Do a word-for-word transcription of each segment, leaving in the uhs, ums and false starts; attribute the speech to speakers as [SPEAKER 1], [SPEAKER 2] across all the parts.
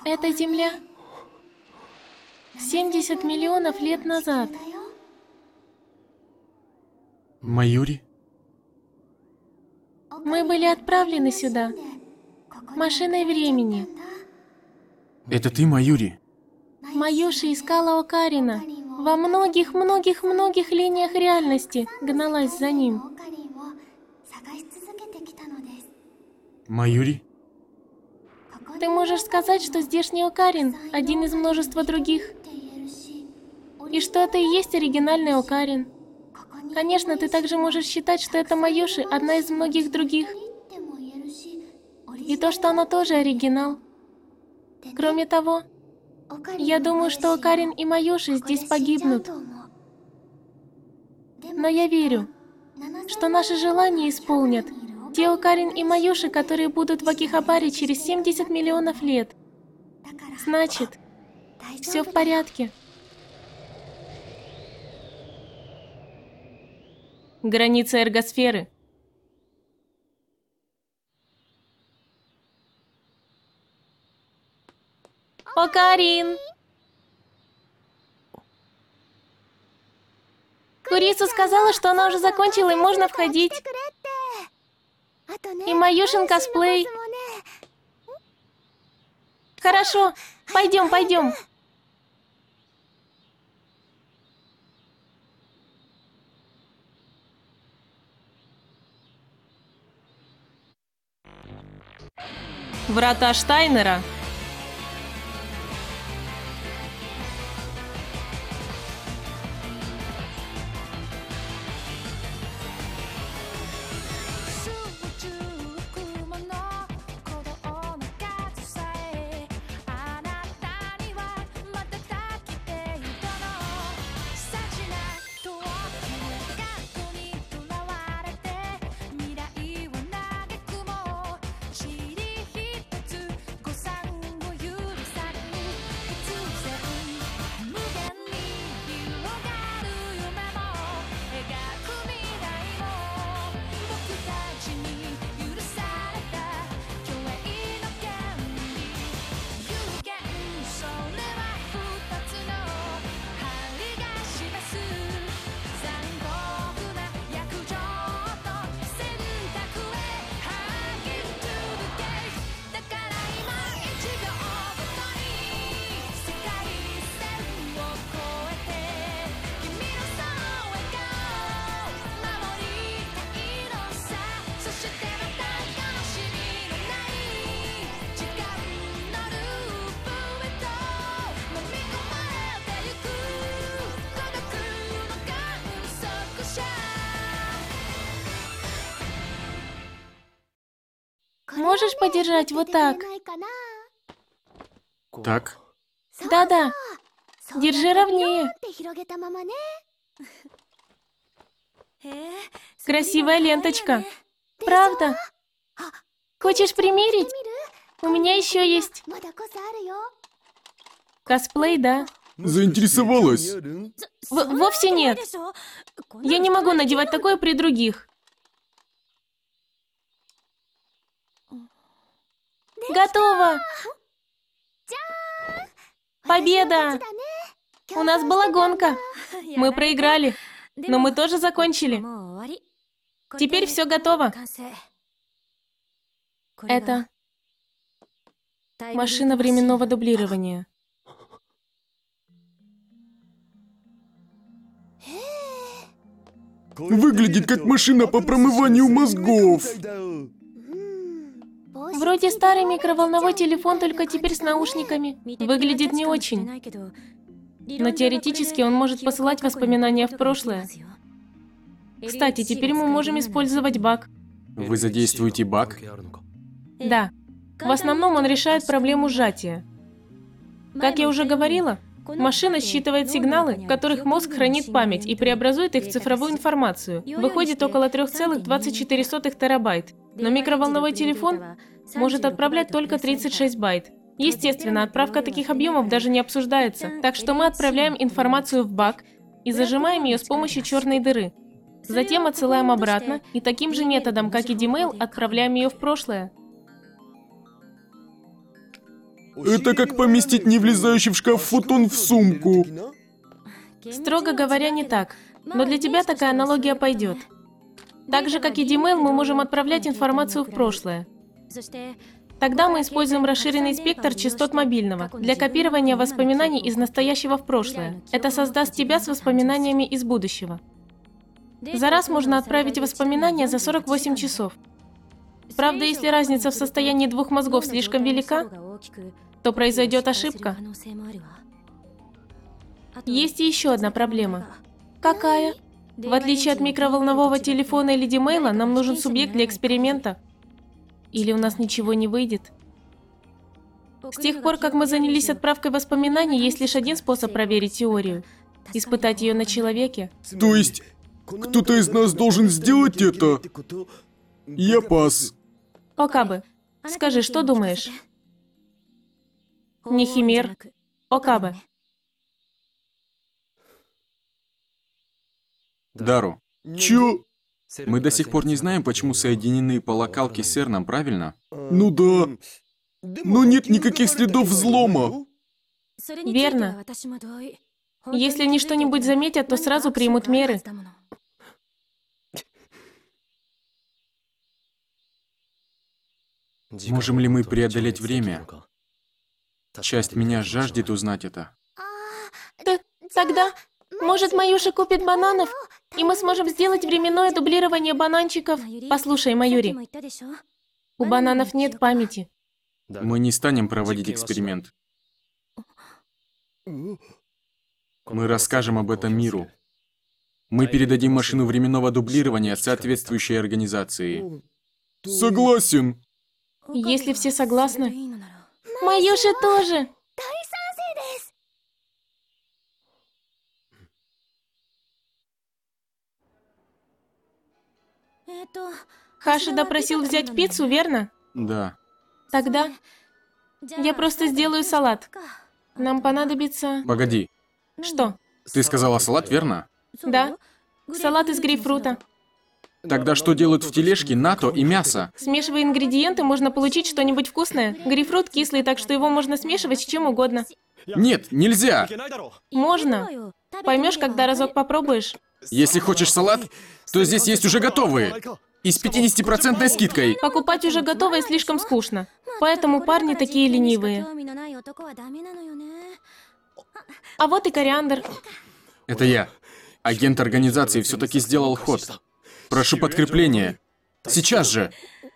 [SPEAKER 1] Это Земля. семьдесят миллионов лет назад.
[SPEAKER 2] Маюри?
[SPEAKER 1] Мы были отправлены сюда машиной времени.
[SPEAKER 2] Это ты, Маюри?
[SPEAKER 1] Маюши искала Окарина. Во многих-многих-многих линиях реальности гналась за ним.
[SPEAKER 2] Маюри?
[SPEAKER 1] Ты можешь сказать, что здешний Окарин один из множества других. И что это и есть оригинальный Окарин. Конечно, ты также можешь считать, что это Маюши одна из многих других. И то, что она тоже оригинал. Кроме того, я думаю, что Окарин и Маюши здесь погибнут. Но я верю, что наши желания исполнят те Окарин и Маюши, которые будут в Акихабаре через семьдесят миллионов лет. Значит, все в порядке. Граница эргосферы. Окарин! Курицу сказала, что она уже закончила и можно входить. И Маюшин косплей. Хорошо, пойдем, пойдем. Врата Штайнера. Можешь подержать вот так?
[SPEAKER 2] Так?
[SPEAKER 1] Да-да. Держи ровнее. Красивая ленточка. Правда? Хочешь примерить? У меня еще есть. Косплей, да.
[SPEAKER 2] Заинтересовалась?
[SPEAKER 1] В- вовсе нет. Я не могу надевать такое при других. Готово! Победа! У нас была гонка. Мы проиграли, но мы тоже закончили. Теперь все готово. Это машина временного дублирования.
[SPEAKER 2] Выглядит как машина по промыванию мозгов.
[SPEAKER 1] Вроде старый микроволновой телефон, только теперь с наушниками. Выглядит не очень. Но теоретически он может посылать воспоминания в прошлое. Кстати, теперь мы можем использовать баг.
[SPEAKER 2] Вы задействуете баг?
[SPEAKER 1] Да. В основном он решает проблему сжатия. Как я уже говорила, машина считывает сигналы, в которых мозг хранит память и преобразует их в цифровую информацию. Выходит около три целых двадцать четыре сотых терабайт. Но микроволновой телефон может отправлять только тридцать шесть байт. Естественно, отправка таких объемов даже не обсуждается. Так что мы отправляем информацию в баг и зажимаем ее с помощью черной дыры. Затем отсылаем обратно и таким же методом, как и Dmail, отправляем ее в прошлое.
[SPEAKER 2] Это как поместить не влезающий в шкаф футон в сумку.
[SPEAKER 1] Строго говоря, не так. Но для тебя такая аналогия пойдет. Так же, как и Gmail, мы можем отправлять информацию в прошлое. Тогда мы используем расширенный спектр частот мобильного для копирования воспоминаний из настоящего в прошлое. Это создаст тебя с воспоминаниями из будущего. За раз можно отправить воспоминания за сорок восемь часов. Правда, если разница в состоянии двух мозгов слишком велика, то произойдет ошибка. Есть и еще одна проблема. Какая? В отличие от микроволнового телефона или Gmail, нам нужен субъект для эксперимента. Или у нас ничего не выйдет. С тех пор, как мы занялись отправкой воспоминаний, есть лишь один способ проверить теорию. Испытать ее на человеке.
[SPEAKER 2] То есть, кто-то из нас должен сделать это? Я пас.
[SPEAKER 1] Окабе, скажи, что думаешь? Не химер. Окабе.
[SPEAKER 3] Дару,
[SPEAKER 2] Чё?
[SPEAKER 3] мы до сих пор не знаем, почему соединены по локалке с Эрном, правильно?
[SPEAKER 2] Ну да. Но нет никаких следов взлома.
[SPEAKER 1] Верно. Если они что-нибудь заметят, то сразу примут меры.
[SPEAKER 3] Можем ли мы преодолеть время? Часть меня жаждет узнать это.
[SPEAKER 1] Т- Тогда, может, Маюша купит бананов, и мы сможем сделать временное дублирование бананчиков? Послушай, Маюри, у бананов нет памяти.
[SPEAKER 3] Мы не станем проводить эксперимент. Мы расскажем об этом миру. Мы передадим машину временного дублирования соответствующей организации.
[SPEAKER 2] Согласен.
[SPEAKER 1] Если все согласны. Маюша тоже. Хашида просил взять пиццу, верно?
[SPEAKER 3] Да.
[SPEAKER 1] Тогда я просто сделаю салат. Нам понадобится...
[SPEAKER 3] Погоди,
[SPEAKER 1] Что?
[SPEAKER 3] ты сказала салат, верно?
[SPEAKER 1] Да. Салат из грейпфрута.
[SPEAKER 3] Тогда что делают в тележке нато и мясо?
[SPEAKER 1] Смешивая ингредиенты, можно получить что-нибудь вкусное. Грейпфрут кислый, так что его можно смешивать с чем угодно.
[SPEAKER 3] Нет, нельзя!
[SPEAKER 1] Можно. Поймешь, когда разок попробуешь.
[SPEAKER 3] Если хочешь салат, то здесь есть уже готовые. И с пятидесятипроцентной скидкой.
[SPEAKER 1] Покупать уже готовое слишком скучно. Поэтому парни такие ленивые. А вот и кориандр.
[SPEAKER 3] Это я. Агент организации все-таки сделал ход. Прошу подкрепления. Сейчас же.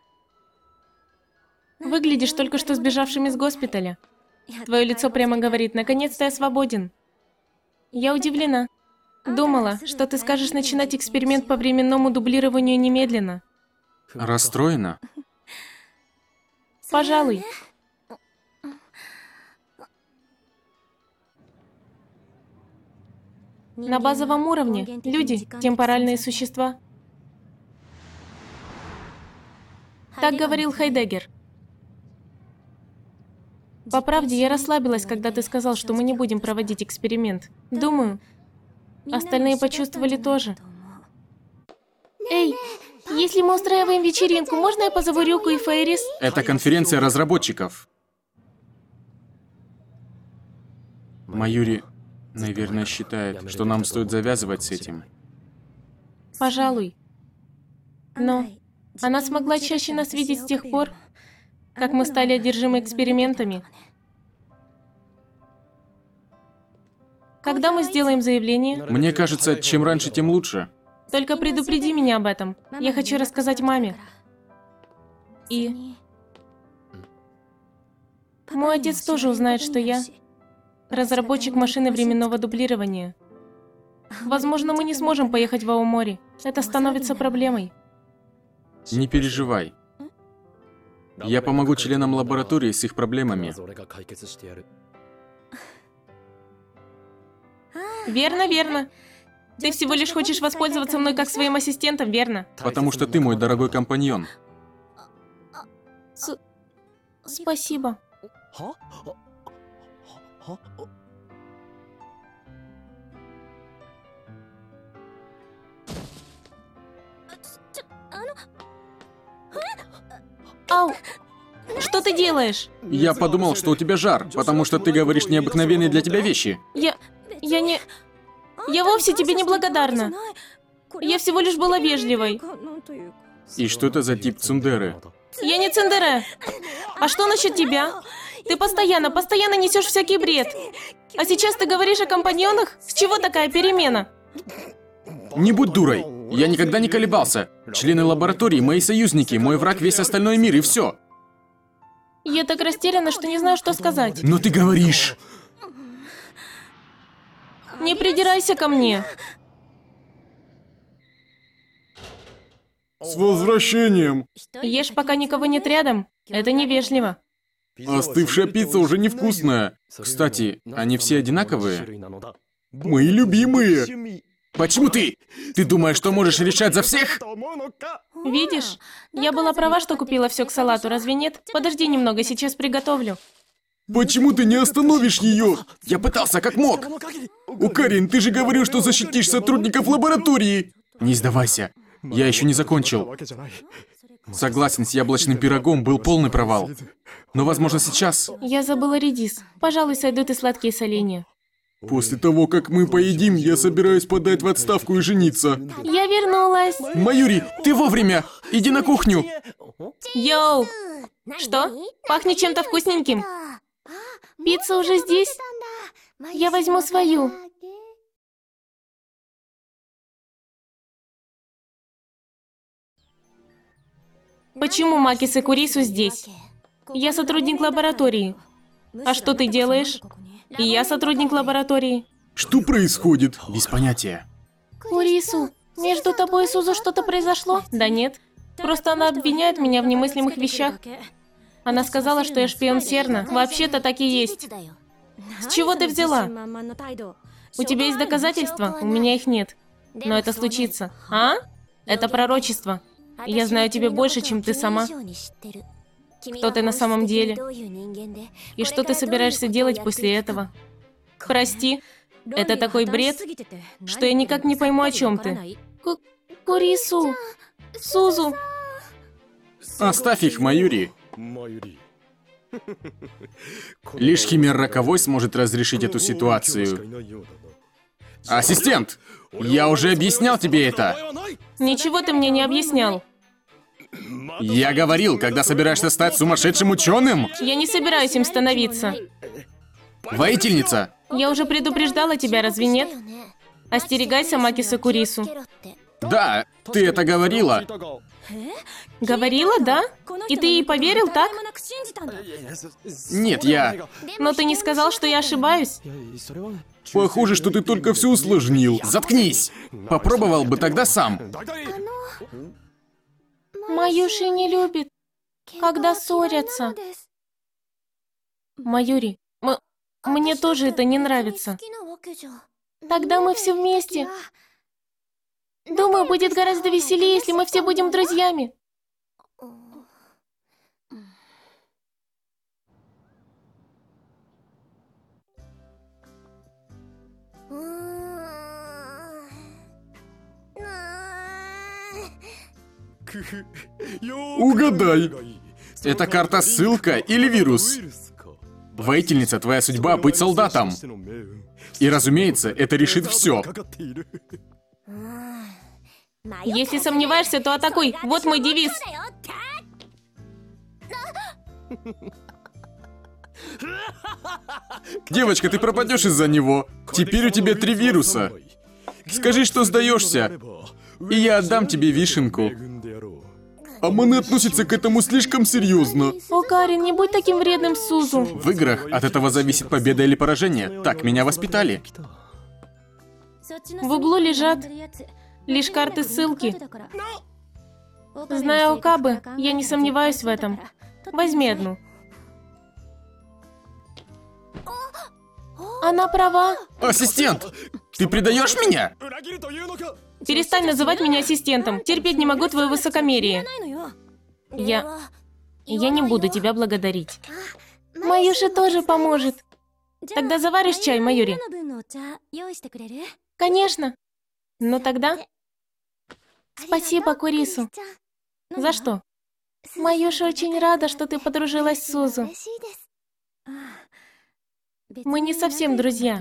[SPEAKER 1] Выглядишь только что сбежавшим из госпиталя. Твое лицо прямо говорит, наконец-то я свободен. Я удивлена. Думала, что ты скажешь начинать эксперимент по временному дублированию немедленно.
[SPEAKER 3] Расстроена?
[SPEAKER 1] Пожалуй. На базовом уровне люди – темпоральные существа. Так говорил Хайдеггер. По правде, я расслабилась, когда ты сказал, что мы не будем проводить эксперимент. Думаю, остальные почувствовали тоже. Эй, если мы устраиваем вечеринку, можно я позову Рюку и Фейрис?
[SPEAKER 3] Это конференция разработчиков. Маюри, наверное, считает, что нам стоит завязывать с этим.
[SPEAKER 1] Пожалуй. Но она смогла чаще нас видеть с тех пор, как мы стали одержимы экспериментами. Когда мы сделаем заявление?
[SPEAKER 3] Мне кажется, чем раньше, тем лучше.
[SPEAKER 1] Только предупреди меня об этом. Я хочу рассказать маме. И... Мой отец тоже узнает, что я разработчик машины временного дублирования. Возможно, мы не сможем поехать в Аомори. Это становится проблемой.
[SPEAKER 3] Не переживай. Я помогу членам лаборатории с их проблемами.
[SPEAKER 1] Верно, верно. Ты всего лишь хочешь воспользоваться мной как своим ассистентом, верно?
[SPEAKER 3] Потому что ты мой дорогой компаньон.
[SPEAKER 1] С... Спасибо. Ау! Что Что ты делаешь?
[SPEAKER 3] Я подумал, что у тебя жар, потому что ты говоришь необыкновенные для тебя вещи.
[SPEAKER 1] Я... я не... Я вовсе тебе не благодарна. Я всего лишь была вежливой.
[SPEAKER 3] И что это за тип цундеры?
[SPEAKER 1] Я не цундере. А что насчет тебя? Ты постоянно, постоянно несешь всякий бред. А сейчас ты говоришь о компаньонах? С чего такая перемена?
[SPEAKER 3] Не будь дурой. Я никогда не колебался. Члены лаборатории, мои союзники, мой враг весь остальной мир, и все.
[SPEAKER 1] Я так растеряна, что не знаю, что сказать.
[SPEAKER 3] Но ты говоришь.
[SPEAKER 1] Не придирайся ко мне.
[SPEAKER 2] С возвращением.
[SPEAKER 1] Ешь, пока никого нет рядом. Это невежливо.
[SPEAKER 2] Остывшая пицца уже невкусная.
[SPEAKER 3] Кстати, они все одинаковые?
[SPEAKER 2] Мои любимые.
[SPEAKER 3] Почему ты? Ты думаешь, что можешь решать за всех?
[SPEAKER 1] Видишь? Я была права, что купила все к салату, разве нет? Подожди немного, сейчас приготовлю.
[SPEAKER 2] Почему ты не остановишь ее?
[SPEAKER 3] Я пытался как мог.
[SPEAKER 2] Укарин, ты же говорил, что защитишь сотрудников лаборатории.
[SPEAKER 3] Не сдавайся. Я еще не закончил. Согласен, с яблочным пирогом был полный провал. Но, возможно, сейчас...
[SPEAKER 1] Я забыла редис. Пожалуй, сойдут и сладкие соленья.
[SPEAKER 2] После того, как мы поедим, я собираюсь подать в отставку и жениться.
[SPEAKER 1] Я вернулась.
[SPEAKER 3] Маюри, ты вовремя! Иди на кухню!
[SPEAKER 1] Йоу! Что? Пахнет чем-то вкусненьким. Пицца уже здесь? Я возьму свою. Почему Макис и Курису здесь? Я сотрудник лаборатории. А что ты делаешь? И я сотрудник лаборатории.
[SPEAKER 2] Что происходит?
[SPEAKER 3] Без понятия.
[SPEAKER 1] Курису, между тобой и Сузу что-то произошло? Да нет. Просто она обвиняет меня в немыслимых вещах. Она сказала, что я шпион Серна. Вообще-то так и есть. С чего ты взяла? У тебя есть доказательства? У меня их нет. Но это случится. А? Это пророчество. Я знаю тебе больше, чем ты сама. Кто ты на самом деле? И что ты собираешься делать после этого? Прости, это такой бред, что я никак не пойму, о чем ты. Ку- Курису, Сузу.
[SPEAKER 3] Оставь их, Маюри. Лишь Химер Роковой сможет разрешить эту ситуацию. Ассистент! Я уже объяснял тебе это.
[SPEAKER 1] Ничего ты мне не объяснял.
[SPEAKER 3] Я говорил, когда собираешься стать сумасшедшим ученым.
[SPEAKER 1] Я не собираюсь им становиться.
[SPEAKER 3] Воительница!
[SPEAKER 1] Я уже предупреждала тебя, разве нет? Остерегайся Макиса Курису.
[SPEAKER 3] Да, ты это говорила.
[SPEAKER 1] Говорила, да? И ты ей поверил, так?
[SPEAKER 3] Нет, я...
[SPEAKER 1] Но ты не сказал, что я ошибаюсь.
[SPEAKER 2] Похоже, что ты только все усложнил.
[SPEAKER 3] Заткнись! Попробовал бы тогда сам.
[SPEAKER 1] Маюши не любит, когда ссорятся. Маюри, м- мне тоже это не нравится. Тогда мы все вместе. Думаю, будет гораздо веселее, если мы все будем друзьями.
[SPEAKER 2] Угадай.
[SPEAKER 3] Это карта-ссылка или вирус? Воительница, твоя судьба быть солдатом. И, разумеется, это решит все.
[SPEAKER 1] Если сомневаешься, то атакуй. Вот мой девиз.
[SPEAKER 3] Девочка, ты пропадешь из-за него. Теперь у тебя три вируса. Скажи, что сдаешься, и я отдам тебе вишенку.
[SPEAKER 2] Аманы относится к этому слишком серьезно.
[SPEAKER 1] О, Карин, не будь таким вредным с Сузу.
[SPEAKER 3] В играх от этого зависит победа или поражение. Так меня воспитали.
[SPEAKER 1] В углу лежат лишь карты ссылки. Зная Окабы, я не сомневаюсь в этом. Возьми одну. Она права.
[SPEAKER 3] Ассистент, ты предаешь меня?
[SPEAKER 1] Перестань называть меня ассистентом. Терпеть не могу твое высокомерие. Я... Я не буду тебя благодарить. Маюша тоже поможет. Тогда заваришь чай, Маюри? Конечно. Но тогда... Спасибо, Курису. За что? Маюша очень рада, что ты подружилась с Сузу. Мы не совсем друзья.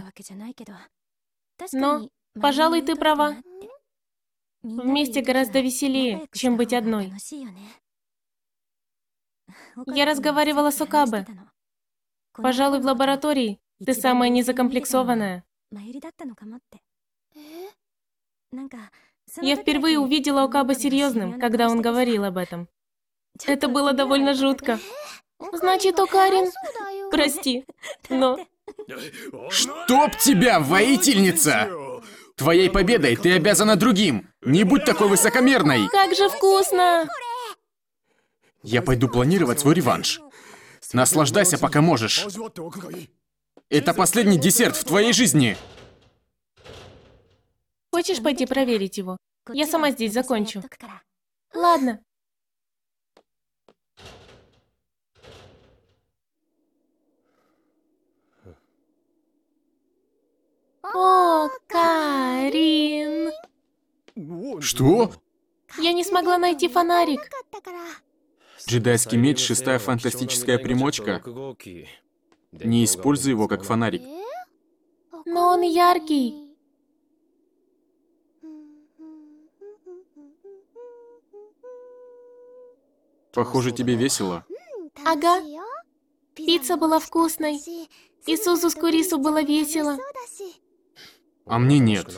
[SPEAKER 1] Но, пожалуй, ты права. Вместе гораздо веселее, чем быть одной. Я разговаривала с Окабе. Пожалуй, в лаборатории ты самая незакомплексованная. Я впервые увидела Окабе серьезным, когда он говорил об этом. Это было довольно жутко. Значит, Окарин... Прости, но...
[SPEAKER 3] Чтоб тебя, воительница! Твоей победой ты обязана другим! Не будь такой высокомерной!
[SPEAKER 1] Как же вкусно!
[SPEAKER 3] Я пойду планировать свой реванш. Наслаждайся, пока можешь. Это последний десерт в твоей жизни.
[SPEAKER 1] Хочешь пойти проверить его? Я сама здесь закончу. Ладно. О, Карин!
[SPEAKER 3] Что?
[SPEAKER 1] Я не смогла найти фонарик.
[SPEAKER 3] Джедайский меч, шестая фантастическая примочка. Не используй его как фонарик.
[SPEAKER 1] Но он яркий.
[SPEAKER 3] Похоже, тебе весело.
[SPEAKER 1] Ага. Пицца была вкусной. И Сузу с Курису было весело.
[SPEAKER 3] А мне нет.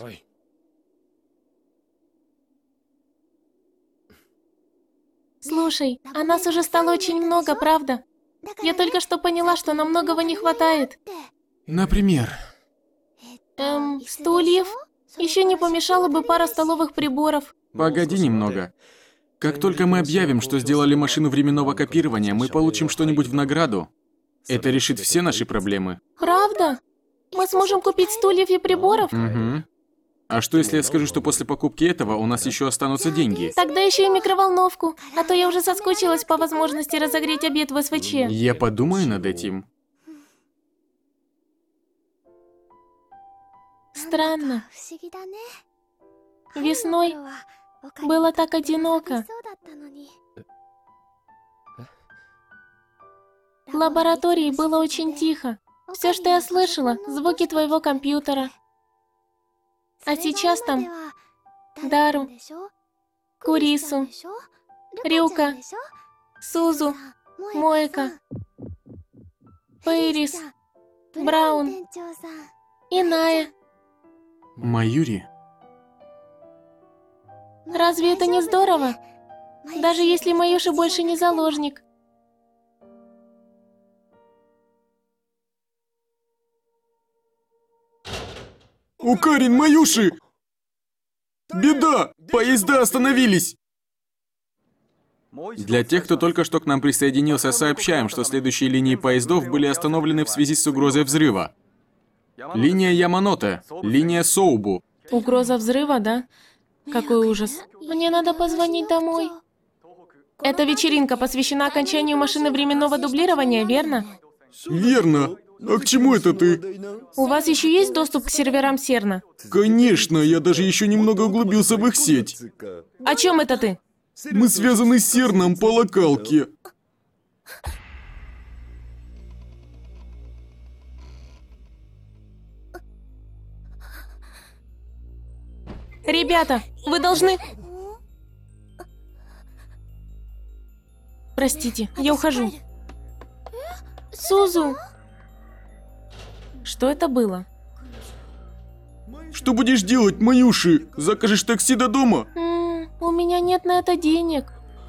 [SPEAKER 1] Слушай, а нас уже стало очень много, правда? Я только что поняла, что нам многого не хватает.
[SPEAKER 3] Например?
[SPEAKER 1] Эм, стульев? Еще не помешало бы пара столовых приборов.
[SPEAKER 3] Погоди немного. Как только мы объявим, что сделали машину временного копирования, мы получим что-нибудь в награду. Это решит все наши проблемы.
[SPEAKER 1] Правда? Мы сможем купить стульев и приборов?
[SPEAKER 3] Угу. А что, если я скажу, что после покупки этого у нас еще останутся деньги?
[SPEAKER 1] Тогда еще и микроволновку, а то я уже соскучилась по возможности разогреть обед в СВЧ.
[SPEAKER 3] Я подумаю над этим.
[SPEAKER 1] Странно. Весной было так одиноко. В лаборатории было очень тихо. Все, что я слышала, звуки твоего компьютера. А сейчас там Дару, Курису, Рюка, Сузу, Моэка, Пейрис, Браун и Ная.
[SPEAKER 3] Маюри?
[SPEAKER 1] Разве это не здорово? Даже если Маюша больше не заложник.
[SPEAKER 2] У Карин, Маюши! Беда! Поезда остановились!
[SPEAKER 3] Для тех, кто только что к нам присоединился, сообщаем, что следующие линии поездов были остановлены в связи с угрозой взрыва. Линия Яманоте, линия Соубу.
[SPEAKER 1] Угроза взрыва, да? Какой ужас. Мне надо позвонить домой. Эта вечеринка посвящена окончанию машины временного дублирования, верно?
[SPEAKER 2] Верно. А к чему это ты?
[SPEAKER 1] У вас еще есть доступ к серверам Серна?
[SPEAKER 2] Конечно, я даже еще немного углубился в их сеть.
[SPEAKER 1] О чем это ты?
[SPEAKER 2] Мы связаны с Серном по локалке.
[SPEAKER 1] Ребята, вы должны... Простите, я ухожу. Сузу! Что это было?
[SPEAKER 2] Что будешь делать, Маюши? Закажешь такси до дома?
[SPEAKER 1] М-м, у меня нет на это денег.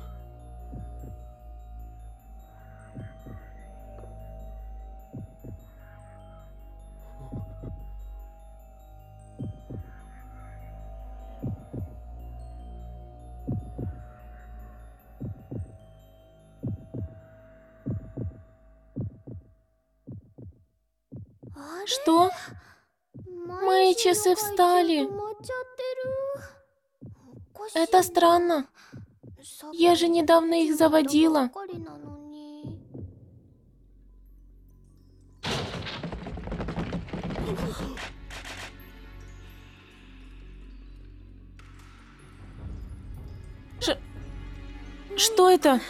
[SPEAKER 1] Что? Мои часы встали. Это странно. Я же недавно их заводила. Ш... Что это?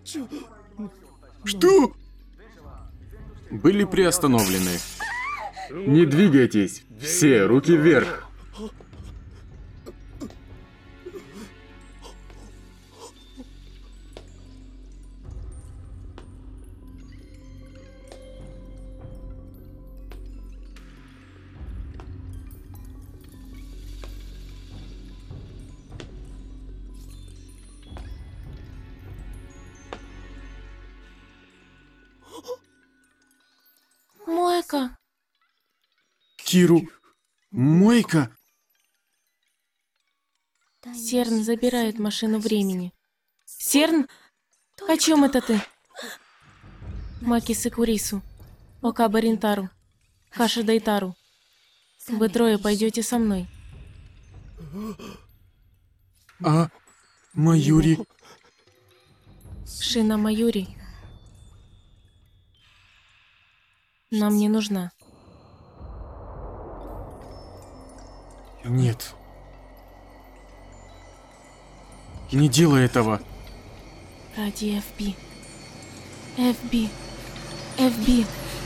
[SPEAKER 2] Что?
[SPEAKER 3] Были приостановлены. Не двигайтесь. Все, руки вверх.
[SPEAKER 1] Мойка.
[SPEAKER 2] Киру. Мойка.
[SPEAKER 1] Серн забирает машину времени. Серн? О чем это ты? Маки Сакурису. Окаба Ринтару. Хаша Дайтару. Вы трое пойдете со мной.
[SPEAKER 2] А Маюри?
[SPEAKER 1] Шина Маюри нам не нужна.
[SPEAKER 2] Нет. Не делай этого.
[SPEAKER 1] Ради эф би. эф би. эф би.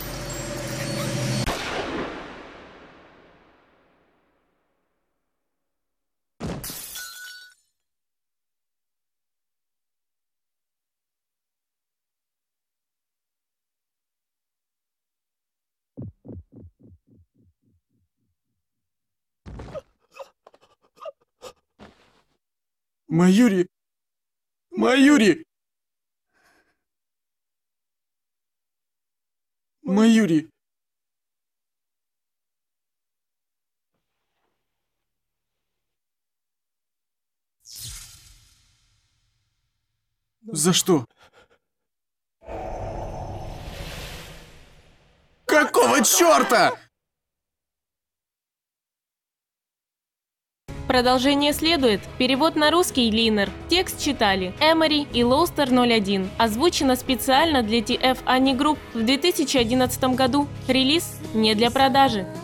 [SPEAKER 2] Маюри. Маюри. Маюри. За что? Какого черта?
[SPEAKER 1] Продолжение следует. Перевод на русский Линер. Текст читали Эмори и Лоустер ноль один. Озвучено специально для ти эф Ани Групп в две тысячи одиннадцатом году. Релиз не для продажи.